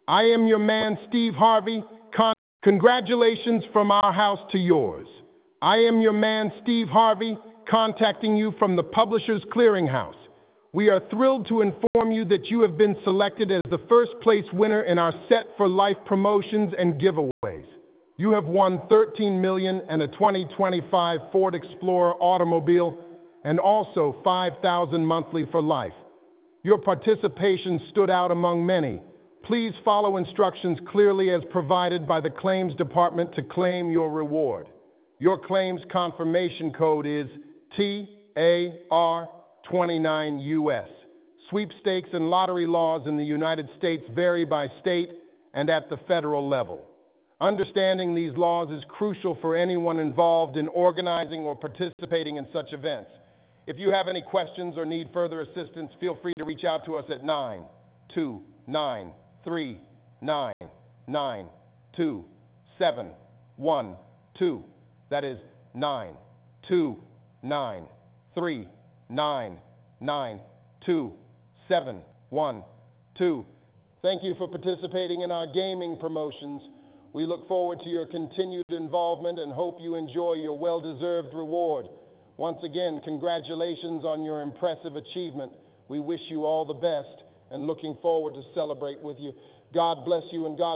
I am your man, Steve Harvey. Congratulations from our house to yours. I am your man, Steve Harvey, contacting you from the Publishers Clearinghouse. We are thrilled to inform you that you have been selected as the first place winner in our Set for Life promotions and giveaways. You have won $13 million and a 2025 Ford Explorer automobile, and also $5,000 monthly for life. Your participation stood out among many. Please follow instructions clearly as provided by the claims department to claim your reward. Your claims confirmation code is TAR29US. Sweepstakes and lottery laws in the United States vary by state and at the federal level. Understanding these laws is crucial for anyone involved in organizing or participating in such events. If you have any questions or need further assistance, feel free to reach out to us at 929399271. That is 929399271. Thank you for participating in our gaming promotions. We look forward to your continued involvement and hope you enjoy your well-deserved reward. Once again, congratulations on your impressive achievement. We wish you all the best and looking forward to celebrate with you. God bless you and God